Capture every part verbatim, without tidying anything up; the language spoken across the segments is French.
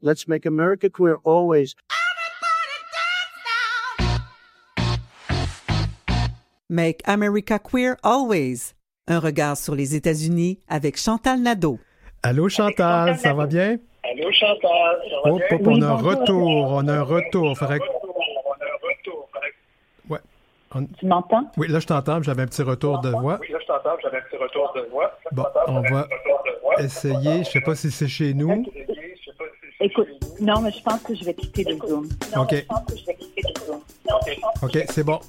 Let's make America queer always. Make America queer always. Un regard sur les États-Unis avec Chantal Nadeau. Allô Chantal, ça va bien? Allô Chantal, ça va oh, bien? Hop, Oui, on a un bonjour. retour, on a un retour. Faudrait... Ouais. On... Tu m'entends? Oui, là je t'entends, j'avais un petit retour de voix. Oui, là je t'entends, j'avais un petit retour de voix. Bon, on va essayer, je ne sais pas si c'est chez nous. Écoute, non, mais je pense que je vais quitter le Zoom. Non, OK. je pense que je vais quitter le Zoom. OK, c'est bon.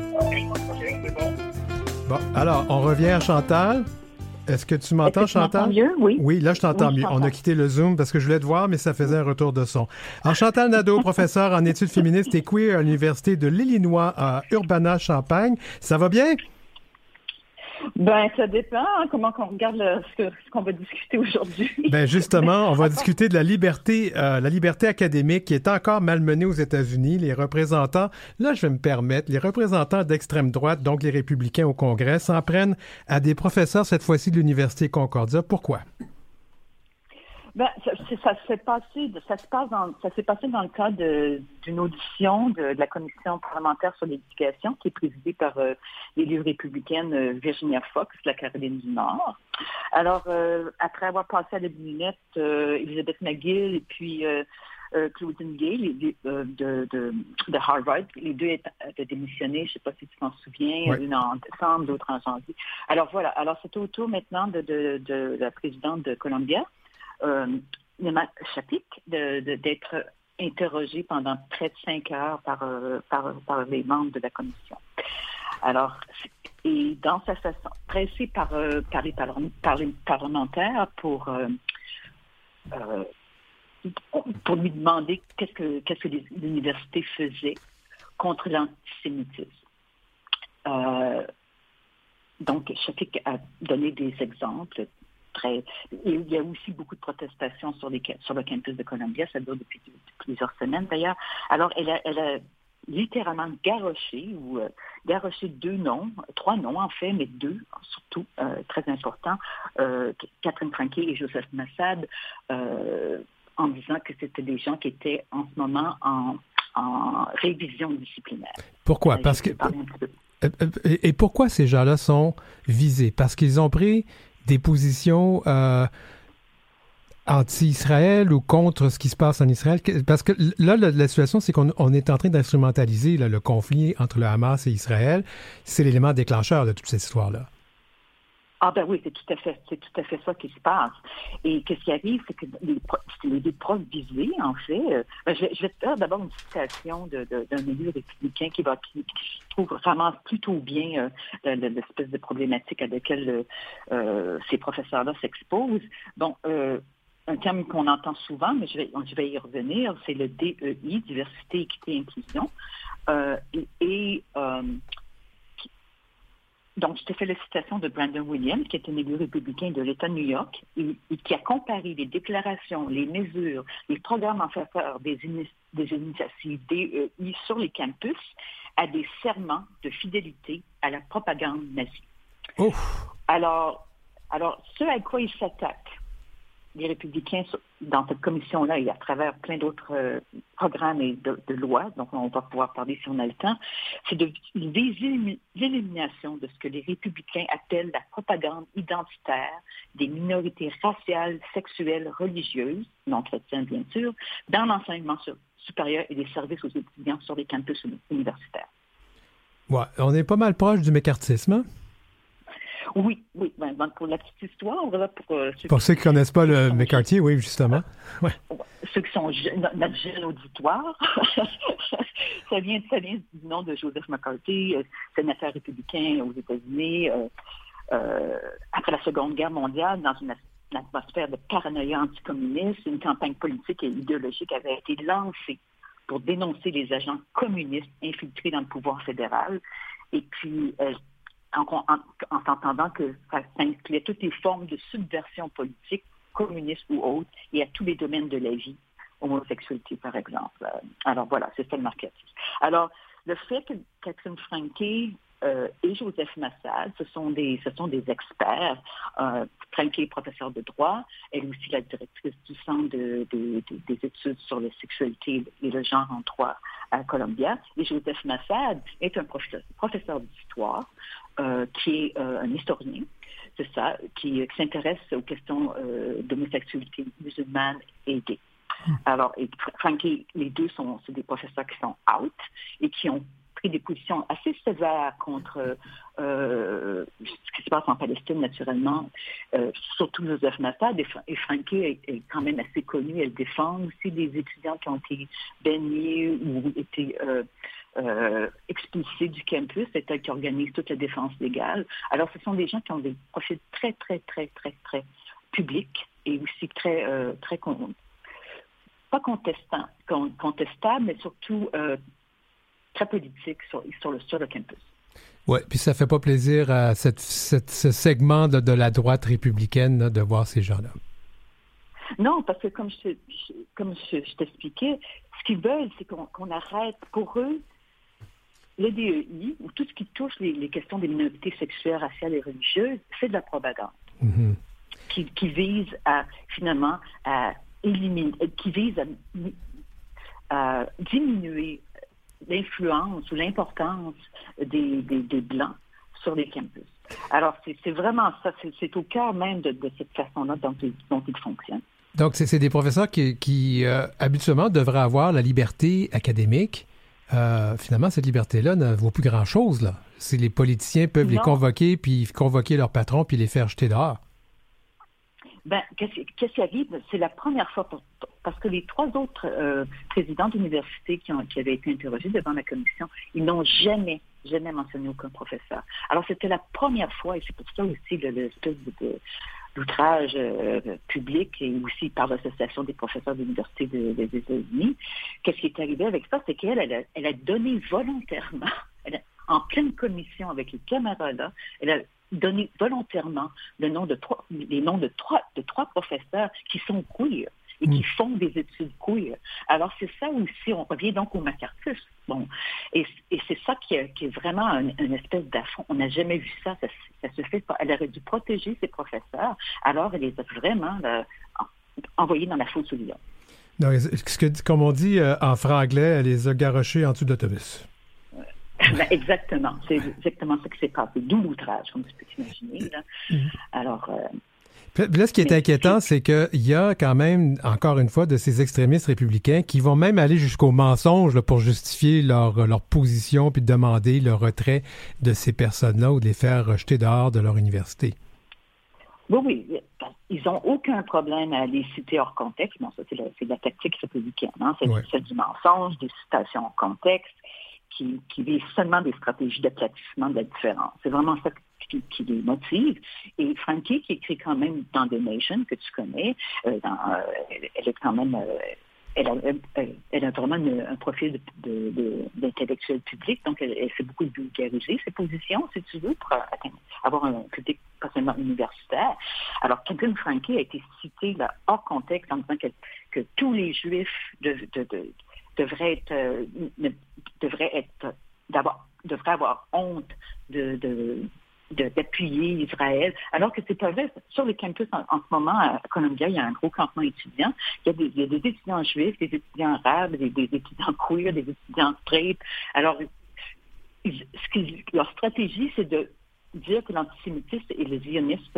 Bon, alors, on revient à Chantal. Est-ce que tu m'entends, Est-ce que tu Chantal? m'entends mieux? Oui. Oui, là, je t'entends Oui, je mieux. t'entends. On a quitté le Zoom parce que je voulais te voir, mais ça faisait un retour de son. Alors, Chantal Nadeau, professeure en études féministes et queer à l'Université de l'Illinois à Urbana-Champaign. Ça va bien? Ben, ça dépend hein, comment on regarde le- ce, que- ce qu'on va discuter aujourd'hui. Ben justement, on va discuter de la liberté, euh, la liberté académique qui est encore malmenée aux États-Unis. Les représentants, là je vais me permettre, les représentants d'extrême droite, donc les républicains au Congrès, s'en prennent à des professeurs, cette fois-ci de l'Université Concordia. Pourquoi? Ben, ça, c'est- ça s'est passé, ça se passe dans, ça s'est passé dans le cadre de- d'une audition de, de la commission parlementaire sur l'éducation qui est présidée par euh, l'élue républicaine euh, Virginia Fox de la Caroline du Nord. Alors, euh, après avoir passé à la lunette euh, Elizabeth McGill et puis euh, euh, Claudine Gay les deux, euh, de, de, de Harvard, les deux étaient démissionnés, je ne sais pas si tu t'en souviens, Oui. une en décembre, l'autre en janvier. Alors voilà, alors c'est au tour maintenant de, de, de la présidente de Columbia, Euh, Nema Chapik, de, de, d'être interrogé pendant près de cinq heures par, euh, par, par les membres de la commission. Alors, et dans sa façon, pressé par, euh, par, les, parle- par les parlementaires pour, euh, euh, pour lui demander qu'est-ce que, qu'est-ce que les universités faisaient contre l'antisémitisme. Euh, donc, Chapik a donné des exemples. Très... Il y a aussi beaucoup de protestations sur, les, sur le campus de Columbia, ça dure depuis, depuis plusieurs semaines d'ailleurs. Alors, elle a, elle a littéralement garoché, ou euh, garoché deux noms, trois noms en fait, mais deux surtout, euh, très importants, euh, Catherine Franke et Joseph Massad, euh, en disant que c'était des gens qui étaient en ce moment en, en révision disciplinaire. Pourquoi? Euh, Parce je que... vais parler un petit peu. Et et pourquoi ces gens-là sont visés? Parce qu'ils ont pris des positions euh, anti-Israël ou contre ce qui se passe en Israël? Parce que là, la, la situation, c'est qu'on on est en train d'instrumentaliser là, le conflit entre le Hamas et Israël. C'est l'élément déclencheur de toute cette histoire-là. Ah ben oui, c'est tout à fait, c'est tout à fait ça qui se passe. Et qu'est-ce qui arrive, c'est que les, les, les profs visés, en fait, euh, ben, je, vais, je vais te faire d'abord une citation de, de, d'un élu républicain qui va, qui, qui je trouve ramasse plutôt bien euh, l'espèce de problématique à laquelle euh, ces professeurs-là s'exposent. Donc, euh, un terme qu'on entend souvent, mais je vais, je vais y revenir, c'est le D E I, diversité, équité, inclusion, euh, et, et euh, donc, je te fais la citation de Brandon Williams, qui est un élu républicain de l'État de New York, et, et qui a comparé les déclarations, les mesures, les programmes en faveur des, des initiatives D E I sur les campus à des serments de fidélité à la propagande nazie. Ouf. Alors, alors, ce à quoi ils s'attaquent, les républicains dans cette commission-là et à travers plein d'autres euh, programmes et de, de lois, donc on va pouvoir parler si on a le temps, c'est de l'élimination de ce que les républicains appellent la propagande identitaire des minorités raciales, sexuelles, religieuses, non chrétiennes bien sûr, dans l'enseignement supérieur et des services aux étudiants sur les campus universitaires. Ouais, on est pas mal proche du mécartisme, hein? Oui, oui. Ben, pour la petite histoire, là, pour, euh, ceux, pour qui, ceux qui ne connaissent pas le McCarthy, oui, justement. Ouais. Ceux qui sont jeunes, notre jeune auditoire, ça, vient, ça vient du nom de Joseph McCarthy, euh, sénateur républicain aux États-Unis, euh, euh, après la Seconde Guerre mondiale, dans une, une atmosphère de paranoïa anticommuniste, une campagne politique et idéologique avait été lancée pour dénoncer les agents communistes infiltrés dans le pouvoir fédéral. Et puis, euh, En, en, en s'entendant que ça incluait toutes les formes de subversion politique, communiste ou autre, et à tous les domaines de la vie, homosexualité par exemple. Alors voilà, c'est ça le marketing. Alors, le fait que Catherine Franke euh, et Joseph Massad. Ce sont des, ce sont des experts. Euh, Frankie est professeur de droit. Elle est aussi la directrice du Centre de, de, de, des études sur la sexualité et le genre en droit à Columbia. Et Joseph Massad est un professeur, professeur d'histoire euh, qui est euh, un historien. C'est ça, qui, qui s'intéresse aux questions euh, d'homosexualité musulmane et gay. Alors, et Frankie, les deux sont c'est des professeurs qui sont out et qui ont pris des positions assez sévères contre euh, ce qui se passe en Palestine, naturellement, euh, surtout Joseph Massad. Et, et Frankie est, est quand même assez connue. Elle défend aussi des étudiants qui ont été baignés ou été euh, euh, expulsés du campus. C'est elle qui organise toute la défense légale. Alors, ce sont des gens qui ont des profils très, très, très, très, très publics et aussi très, euh, très pas contestant, contestable, mais surtout euh, très politique sur, sur, le, sur le campus. Oui, puis ça fait pas plaisir à cette, cette, ce segment de, de la droite républicaine là, de voir ces gens-là. Non, parce que comme je, je, comme je, je t'expliquais, ce qu'ils veulent, c'est qu'on, qu'on arrête, pour eux, le D E I, ou tout ce qui touche les, les questions des minorités sexuelles, raciales et religieuses, c'est de la propagande mm-hmm. qui, qui vise à, finalement, à éliminer, qui vise à, à diminuer l'influence ou l'importance des, des, des Blancs sur les campus. Alors, c'est, c'est vraiment ça, c'est, c'est au cœur même de, de cette façon-là dont, dont ils fonctionnent. Donc, c'est, c'est des professeurs qui, qui euh, habituellement, devraient avoir la liberté académique. Euh, finalement, cette liberté-là ne vaut plus grand-chose, là. Si les politiciens peuvent non. les convoquer, puis convoquer leur patron, puis les faire jeter dehors. Ben, qu'est-ce, qu'est-ce qui arrive? C'est la première fois, pour, parce que les trois autres euh, présidents d'université qui, ont, qui avaient été interrogés devant la commission, ils n'ont jamais, jamais mentionné aucun professeur. Alors, c'était la première fois, et c'est pour ça aussi le, le espèce de, l'outrage euh, public et aussi par l'Association des professeurs d'université de, de, des États-Unis. Qu'est-ce qui est arrivé avec ça? C'est qu'elle, elle a, elle a donné volontairement, elle a, en pleine commission avec les caméras là, elle a donné volontairement le nom de trois, les noms de trois, de trois professeurs qui sont queer et qui font des études queer. Alors, c'est ça aussi, on revient donc au macartisme. Bon, et, et c'est ça qui est, qui est vraiment une, une espèce d'affront. On n'a jamais vu ça, ça, ça se fait pas. Elle aurait dû protéger ses professeurs, alors elle les a vraiment là, envoyés dans la fosse au lion. Non, ce que, comme on dit euh, en franglais, elle les a garochés en dessous d'autobus. Ben, exactement. C'est exactement ça qui s'est passé. D'où l'outrage, comme tu peux t'imaginer. Là. Mm-hmm. Alors... Euh, Puis là, ce qui est mais, inquiétant, c'est qu'il y a quand même, encore une fois, de ces extrémistes républicains qui vont même aller jusqu'au mensonge là, pour justifier leur, leur position puis demander le retrait de ces personnes-là ou de les faire rejeter dehors de leur université. Oui, oui. Ils n'ont aucun problème à les citer hors contexte. Bon, ça, c'est la, c'est la tactique républicaine. Hein? C'est, ouais. c'est du mensonge, des citations hors contexte, qui, qui visent seulement des stratégies d'aplatissement de la différence. C'est vraiment ça qui, qui les motive. Et Frankie, qui écrit quand même dans The Nation, que tu connais, euh, dans, euh, elle, elle est quand même... Euh, elle, a, elle, elle a vraiment une, un profil de, de, de, d'intellectuel public, donc elle, elle fait beaucoup de vulgariser ses positions, si tu veux, pour avoir un public pas seulement universitaire. Alors, Caitlin Frankie a été citée là, hors contexte en disant que, que tous les Juifs de, de, de, devraient être, euh, ne, devraient être d'abord, devraient avoir honte de, de, de, d'appuyer Israël, alors que c'est pas vrai. Sur le campus, en, en ce moment, à Columbia, il y a un gros campement étudiant. Il y a des, il y a des étudiants juifs, des étudiants arabes, des, des étudiants queer, des étudiants straight. Alors, ils, ce qu'ils, leur stratégie, c'est de dire que l'antisémitisme et le zionisme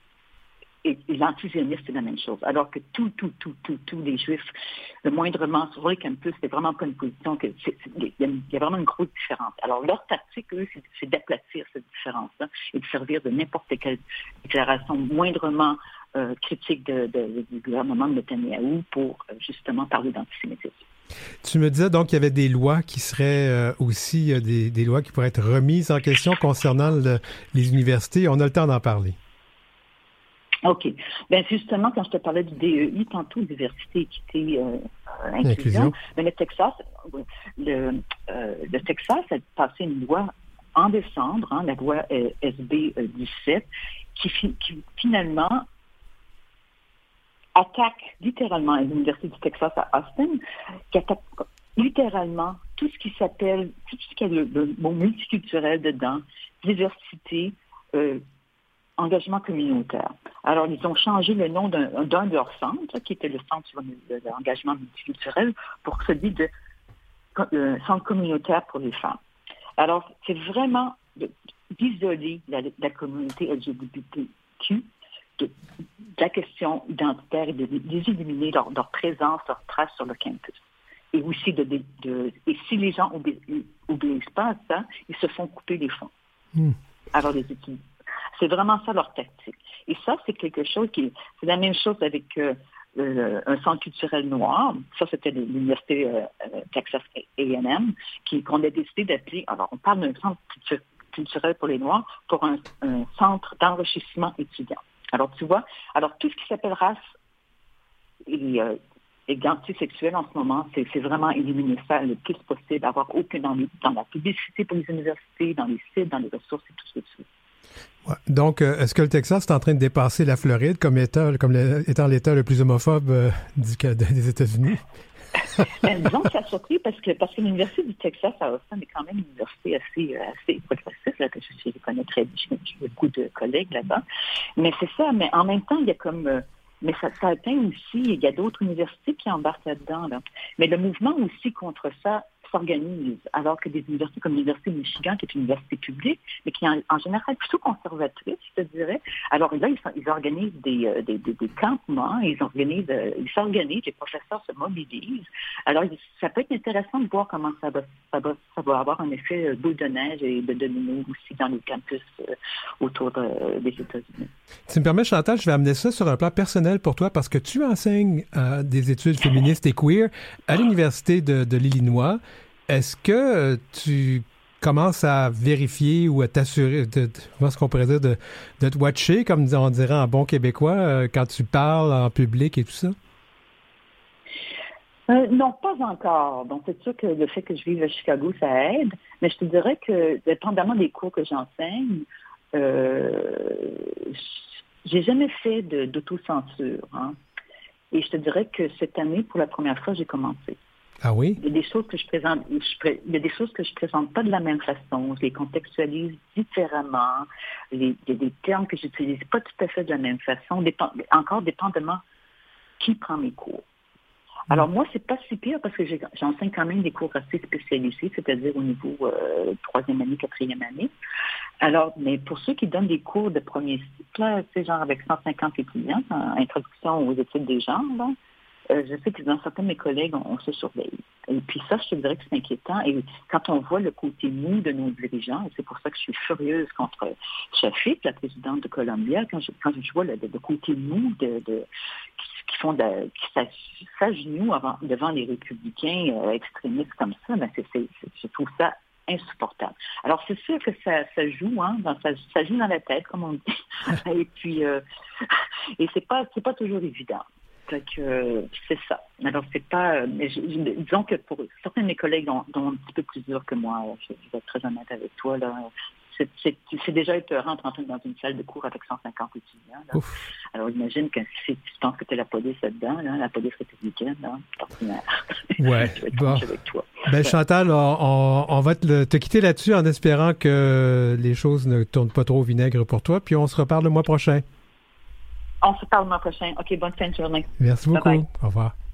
et, et l'antisionisme, c'est la même chose. Alors que tout, tout, tout, tout, tous les Juifs, le moindrement sur le campus, c'est vraiment pas une position que c'est, c'est, il, y a, il y a vraiment une grosse différence. Alors leur tactique, eux, c'est, c'est d'aplatir cette différence-là et de servir de n'importe quelle déclaration moindrement euh, critique de, de, du gouvernement de Netanyahou pour euh, justement parler d'antisémitisme. Tu me disais donc qu'il y avait des lois qui seraient euh, aussi euh, des, des lois qui pourraient être remises en question concernant le, les universités. On a le temps d'en parler. OK. Bien, justement, quand je te parlais du D E I, tantôt, diversité, équité, euh, inclusion, inclusion. Bien, le Texas, le, euh, le Texas a passé une loi en décembre, hein, la loi euh, S B dix-sept, qui, qui finalement attaque littéralement à l'Université du Texas à Austin, qui attaque littéralement tout ce qui s'appelle, tout ce qui a le, le mot multiculturel dedans, diversité, euh, engagement communautaire. Alors, ils ont changé le nom d'un, d'un de leurs centres, qui était le centre sur le, l'engagement multiculturel, pour celui de euh, centre communautaire pour les femmes. Alors, c'est vraiment de, d'isoler la, la communauté L G B T Q de, de la question identitaire et de les éliminer leur, leur présence, leur trace sur le campus. Et aussi, de, de, de et si les gens n'obéissent pas à ça, ils se font couper les fonds. Mm. Alors, les étudiants. C'est vraiment ça leur tactique. Et ça, c'est quelque chose qui... C'est la même chose avec euh, euh, un centre culturel noir. Ça, c'était l'université euh, Texas A and M, qui, qu'on a décidé d'appeler... Alors, on parle d'un centre culturel pour les Noirs pour un, un centre d'enrichissement étudiant. Alors, tu vois, alors tout ce qui s'appelle race et... Euh, égalité sexuelle en ce moment, c'est, c'est vraiment éliminer ça le plus possible, avoir aucun dans, les, dans la publicité pour les universités, dans les sites, dans les ressources et tout ce que tu veux. Ouais. Donc, euh, est-ce que le Texas est en train de dépasser la Floride comme état, comme le, étant l'État le plus homophobe euh, du, des États-Unis? Ben, disons que ça a surpris parce que, parce que l'Université du Texas à Austin est quand même une université assez, assez progressiste, là, que je, je connais très bien, j'ai beaucoup de collègues là-bas. Mais c'est ça, mais en même temps, il y a comme... Euh, Mais ça, ça atteint aussi, il y a d'autres universités qui embarquent là-dedans. Là. Mais le mouvement aussi contre ça s'organise, alors que des universités comme l'Université de Michigan, qui est une université publique, mais qui est en, en général plutôt conservatrice, je te dirais. Alors là, ils, ils organisent des, euh, des, des, des campements, ils organisent, euh, ils s'organisent, les professeurs se mobilisent. Alors, ça peut être intéressant de voir comment ça va, ça va, ça va avoir un effet boule de neige et de domino aussi dans les campus euh, autour euh, des États-Unis. Tu me permets, Chantal, je vais amener ça sur un plan personnel pour toi parce que tu enseignes euh, des études féministes et queer à l'Université de, de l'Illinois. Est-ce que tu commences à vérifier ou à t'assurer, de, de, comment est-ce qu'on pourrait dire, de, de te watcher, comme on dirait en bon québécois, euh, quand tu parles en public et tout ça? Euh, non, pas encore. Donc, c'est sûr que le fait que je vive à Chicago, ça aide. Mais je te dirais que, dépendamment des cours que j'enseigne, euh, j'ai jamais fait de, d'autocensure. Hein. Et je te dirais que cette année, pour la première fois, j'ai commencé. Ah oui? Il y a des choses que je présente, je, il y a des choses que je présente pas de la même façon. Je les contextualise différemment. Les, il y a des termes que j'utilise pas tout à fait de la même façon. Dépend, encore dépendamment qui prend mes cours. Alors moi, c'est pas si pire parce que j'ai, j'enseigne quand même des cours assez spécialisés, c'est-à-dire au niveau euh, troisième année, quatrième année. Alors, mais pour ceux qui donnent des cours de premier cycle, là, tu sais, genre avec cent cinquante étudiants, introduction aux études des genres, là, Euh, je sais que dans certains de mes collègues, on, on se surveille. Et puis ça, je te dirais que c'est inquiétant. Et quand on voit le côté mou de nos dirigeants, et c'est pour ça que je suis furieuse contre Shafik, la présidente de Columbia, quand je, quand je vois le, le côté mou de, de qui, qui font de, qui s'agenouillent devant les républicains euh, extrémistes comme ça, ben c'est, c'est, c'est, je trouve ça insupportable. Alors, c'est sûr que ça, ça joue, hein, dans, ça, ça joue dans la tête, comme on dit. et puis, euh, et c'est pas, c'est pas toujours évident. Fait que euh, c'est ça. Alors, c'est pas... Euh, mais je, je, disons que pour certains de mes collègues dont, dont un petit peu plus dur que moi, je, je vais être très honnête avec toi, là, c'est, c'est, c'est déjà épeurant de rentrer dans une salle de cours avec cent cinquante étudiants. Là. Alors, imagine que si tu penses que tu es la police là-dedans, là, la police républicaine, là, partenaire. Ouais. Je vais être bon. avec toi. Ben, Chantal, on, on, on va te, te quitter là-dessus en espérant que les choses ne tournent pas trop au vinaigre pour toi, puis on se reparle le mois prochain. On se parle le mois prochain. OK, bonne fin de journée. Merci beaucoup. Bye bye. Au revoir.